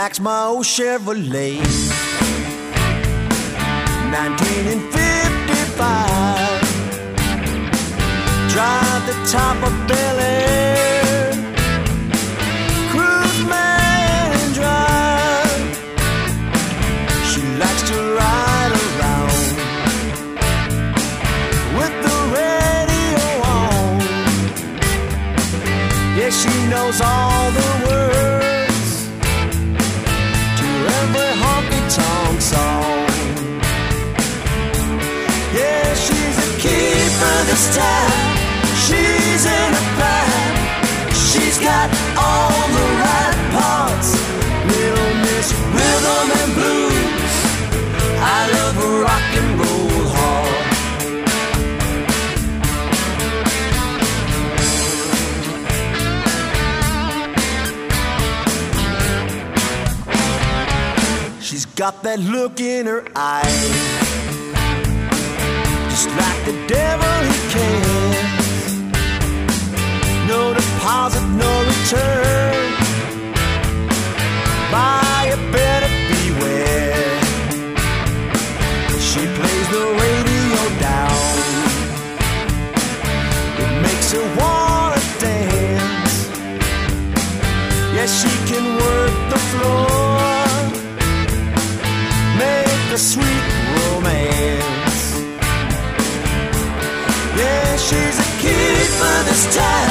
likes my old Chevrolet 1955. Drive the top of Bel Air, cruise man drive. She likes to ride around with the radio on. Yeah, she knows all the words to every honky-tonk song. Yeah, she's a keeper this time. She's in a band. She's got all the right parts. Little Miss Rhythm and Blues. I love her rock and roll hard. She's got that look in her eye, just like the devil he can. No deposit, no return. Buyer better beware. She plays the radio down. It makes her wanna dance. Yes, she can work the floor, make a sweet romance. Yeah, she's a keeper this time.